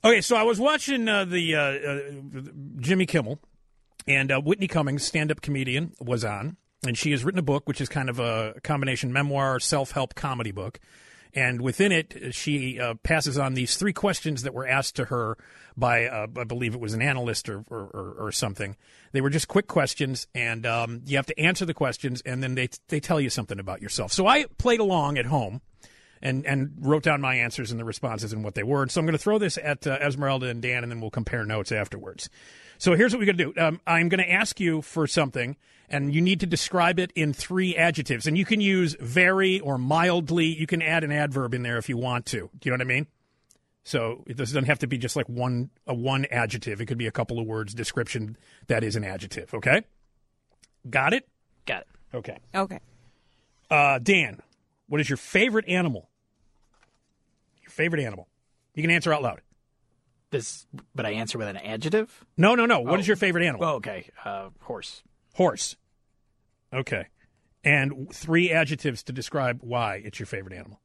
Okay, so I was watching Jimmy Kimmel, and Whitney Cummings, stand-up comedian, was on, and she has written a book, which is kind of a combination memoir, self-help comedy book. And within it, she passes on these 3 questions that were asked to her by, I believe it was an analyst or something. They were just quick questions, and you have to answer the questions, and then they tell you something about yourself. So I played along at home and wrote down my answers and the responses and what they were. And so I'm going to throw this at Esmeralda and Dan, and then we'll compare notes afterwards. So here's what we're going to do. I'm going to ask you for something, and you need to describe it in 3 adjectives. And you can use very or mildly. You can add an adverb in there if you want to. Do you know what I mean? So it doesn't have to be just like one adjective. It could be a couple of words, description that is an adjective. Okay? Got it? Got it. Okay. Okay. Dan, what is your favorite animal? Your favorite animal. You can answer out loud. But I answer with an adjective? No. What is your favorite animal? Oh, okay. Horse. Horse. Okay. And 3 adjectives to describe why it's your favorite animal.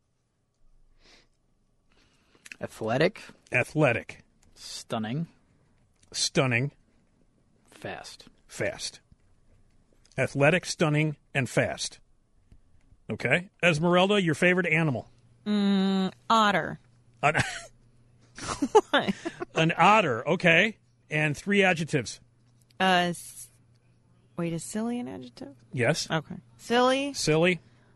Athletic. Athletic. Stunning. Stunning. Fast. Fast. Athletic, stunning, and fast. Okay. Esmeralda, your favorite animal? Otter. An otter. Okay. And 3 adjectives. Wait, is silly an adjective? Yes. Okay. Silly. Silly.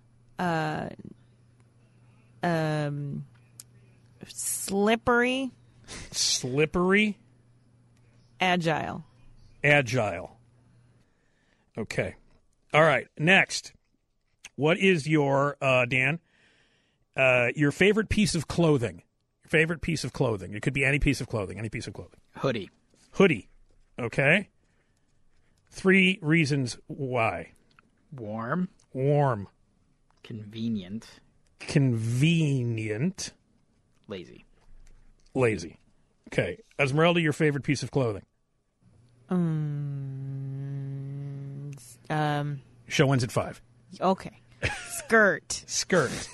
Slippery. Slippery. Agile. Agile. Okay. All right. Next. What is your, Dan, your favorite piece of clothing? Your favorite piece of clothing. It could be any piece of clothing. Any piece of clothing. Hoodie. Hoodie. Okay. 3 reasons why. Warm. Warm. Convenient. Convenient. Lazy. Lazy. Okay. Esmeralda, your favorite piece of clothing. Show ends at 5. Okay. Skirt. Skirt.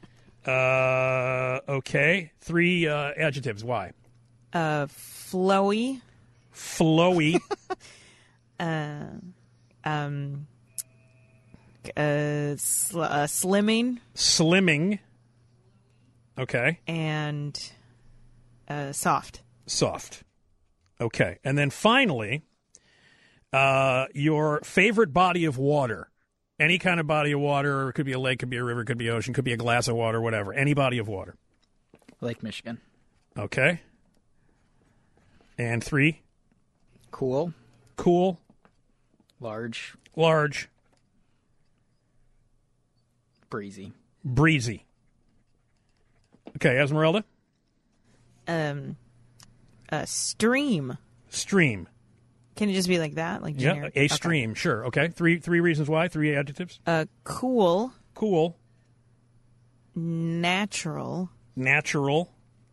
Okay. 3 adjectives. Why? Flowy. Flowy. Slimming. Slimming. Okay. And soft. Soft. Okay. And then finally, your favorite body of water. Any kind of body of water. It could be a lake, could be a river, could be an ocean, could be a glass of water, whatever. Any body of water. Lake Michigan. Okay. And 3. Cool. Cool. Large. Large. Breezy. Breezy. Okay, Esmeralda? Stream. Stream. Can it just be like that? Like generic? Yeah, a stream, sure. Okay, 3 reasons why, 3 adjectives. Cool. Cool. Natural. Natural.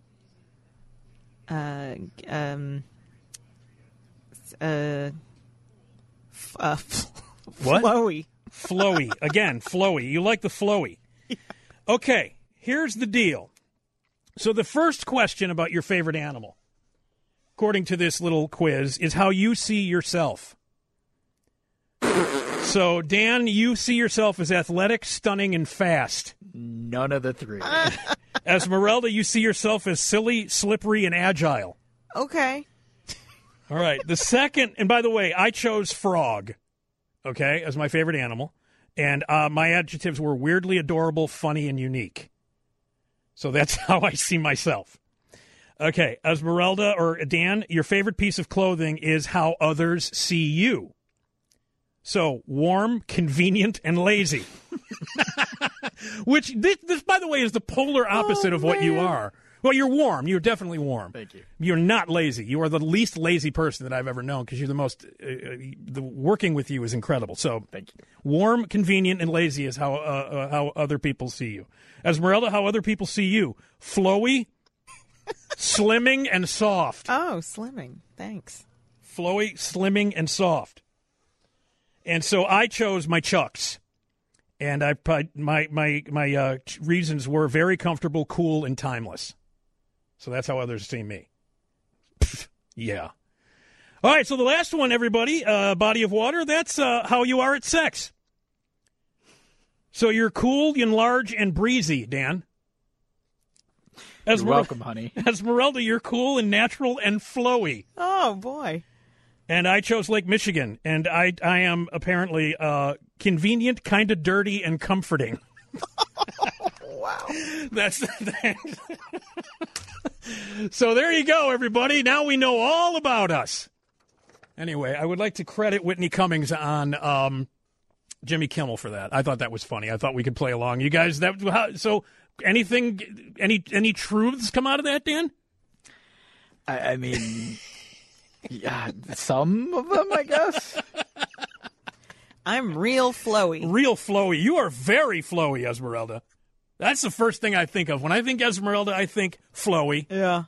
What? Flowy. Flowy. Again, flowy. You like the flowy. Yeah. Okay, here's the deal. So the first question about your favorite animal, according to this little quiz, is how you see yourself. So, Dan, you see yourself as athletic, stunning, and fast. None of the 3. Esmeralda, you see yourself as silly, slippery, and agile. Okay. All right. The second, and by the way, I chose frog, okay, as my favorite animal. And my adjectives were weirdly adorable, funny, and unique. So that's how I see myself. Okay, Esmeralda or Dan, your favorite piece of clothing is how others see you. So, warm, convenient, and lazy. Which, this, by the way, is the polar opposite of what you are. Well, you're warm. You're definitely warm. Thank you. You're not lazy. You are the least lazy person that I've ever known because you're the most, working with you is incredible. So, thank you. Warm, convenient, and lazy is how other people see you. Esmeralda, how other people see you. Flowy, slimming, and soft. Oh, slimming. Thanks. Flowy, slimming, and soft. And so I chose my Chucks. And my reasons were very comfortable, cool, and timeless. So that's how others see me. Yeah. All right, so the last one, everybody, body of water, that's how you are at sex. So you're cool and large and breezy, Dan. You're welcome, honey. Esmeralda, you're cool and natural and flowy. Oh, boy. And I chose Lake Michigan, and I am apparently convenient, kind of dirty, and comforting. Wow. That's the thing. So there you go, everybody. Now we know all about us. Anyway, I would like to credit Whitney Cummings on Jimmy Kimmel for that. I thought that was funny. I thought we could play along. You guys, so anything, any truths come out of that, Dan? I mean, yeah, some of them, I guess. I'm real flowy. Real flowy. You are very flowy, Esmeralda. That's the first thing I think of. When I think Esmeralda, I think flowy. Yeah.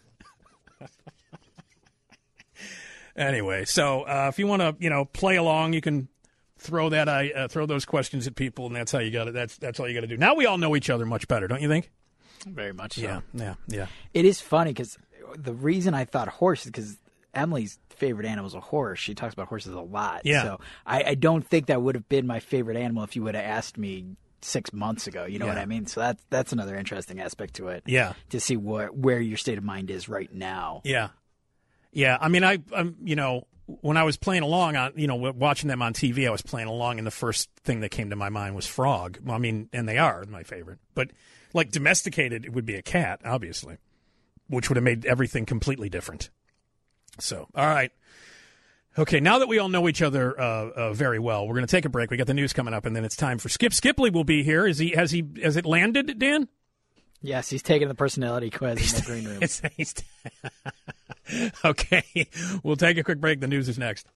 Anyway, so if you want to, play along, you can throw those questions at people, and that's how you got it. That's all you got to do. Now we all know each other much better, don't you think? Very much so. Yeah. It is funny because the reason I thought horse is because Emily's favorite animal is a horse. She talks about horses a lot. Yeah. So I don't think that would have been my favorite animal if you would have asked me 6 months ago. You know what I mean? So that's another interesting aspect to it. Yeah. To see where your state of mind is right now. Yeah. Yeah. I mean, I'm when I was playing along on, watching them on TV, I was playing along, and the first thing that came to my mind was frog. I mean, and they are my favorite. But like domesticated, it would be a cat, obviously, which would have made everything completely different. So, all right. Okay, now that we all know each other very well, we're going to take a break. We got the news coming up, and then it's time for Skip. Skipley will be here. Has it landed, Dan? Yes, he's taking the personality quiz in the green room. Okay, we'll take a quick break. The news is next.